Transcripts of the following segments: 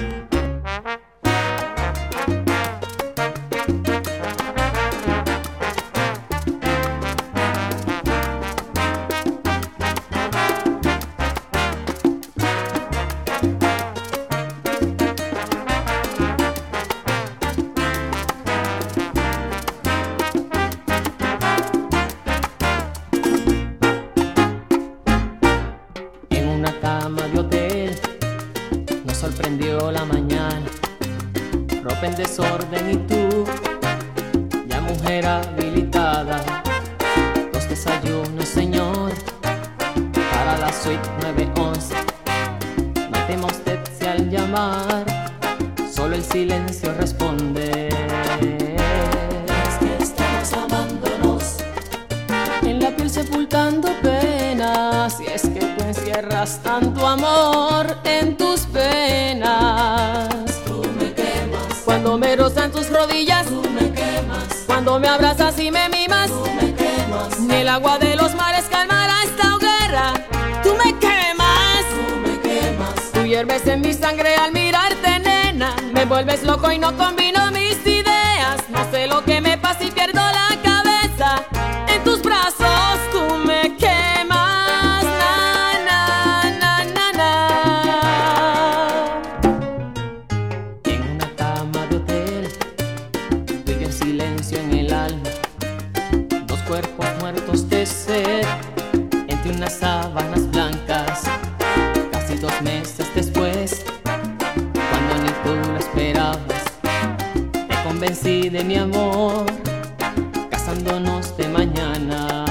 Sorprendió la mañana, ropa en desorden y tú, ya mujer habilitada. Dos desayunos, señor, para la suite 911. No tema usted si al llamar solo el silencio responde. Es que estamos amándonos, en la piel sepultando penas. Y es que tú encierras tanto amor en tus penas. Tú me quemas cuando me rozan tus rodillas. Tú me quemas cuando me abrazas y me mimas. Tú me quemas Ni el agua de los mares calmará esta hoguera. Tú me quemas. Tú me quemas Tú hierves en mi sangre al mirarte, nena. Me vuelves loco y no combino mis ideas. No sé lo que me pasa y pierdo la cabeza. En tus brazos tú me quemas. Na, na, na, na, na. En una cama de hotel, tú y yo en silencio en el alma. Dos cuerpos muertos de sed entre unas sábanas blancas. Casi 2 meses después, cuando ni tú lo esperabas, te convencí de mi amor, casándonos de mañana.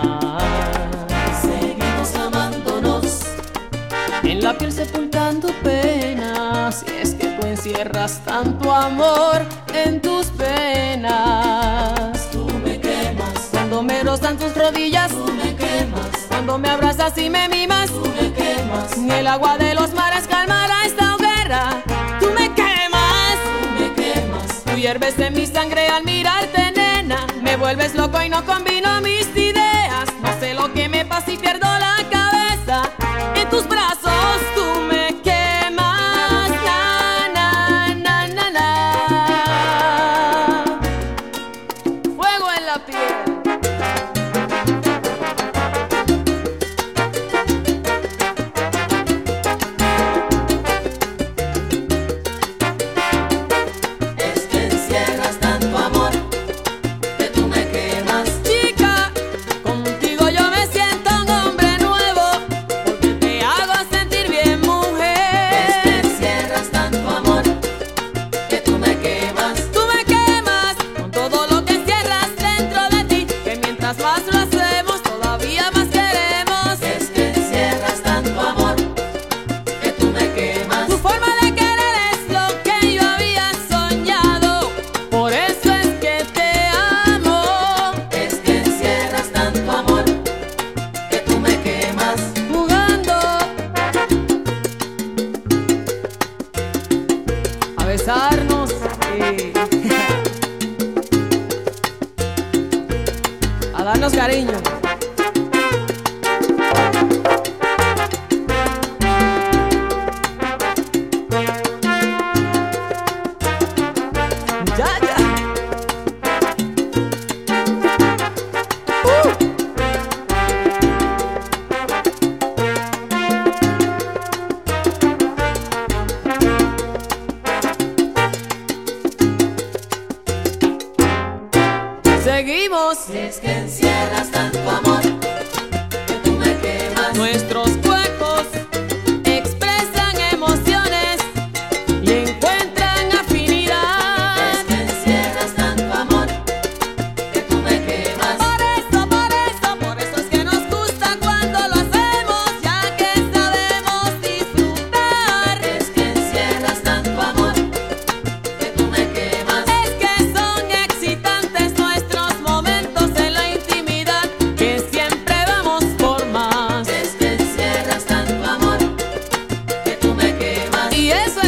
Seguimos amándonos, En la piel sepultando penas. Y es que tú encierras tanto amor en tus penas. tú me quemas Cuando me rozan tus rodillas, Tú me quemas cuando me abrazas y me mimas. Tú me quemas Ni el agua de los mares calmará esta hoguera. Tú me quemas. Tú me quemas Tú hierves en mi sangre al mirarte, nena. Me vuelves loco y no combino mis ideas. No sé lo que me pasa y pierdo la cabeza. En tus brazos tú me quemas. Na, na, na, na, na. Fuego en la piel. Es que encierras tanto amor que tú me quemas. Chica, contigo yo me siento un hombre nuevo, porque te hago sentir bien, Es que mujer. encierras tanto amor que tú me quemas. Tú me quemas con todo lo que encierras dentro de ti, que mientras más lo hacemos, todavía más queremos. Es que encierras tanto amor que tú me quemas. Tu forma de querer es lo que yo había soñado, por eso es que te amo. Es que encierras tanto amor que tú me quemas. Jugando a besarnos y a darnos cariño. Ya, ya. Seguimos. Es que encierras tanto amor que tú me quemas. Nuestros cuerpos expresan emociones y encuentran afinidad. Es que encierras tanto amor que tú me quemas. Por eso es que nos gusta cuando lo hacemos, ya que sabemos disfrutar. Es que encierras tanto amor que tú me quemas. Es que son excitantes nuestros momentos en la intimidad, que siempre vamos por más. Es que encierras tanto amor que tú me quemas. Y eso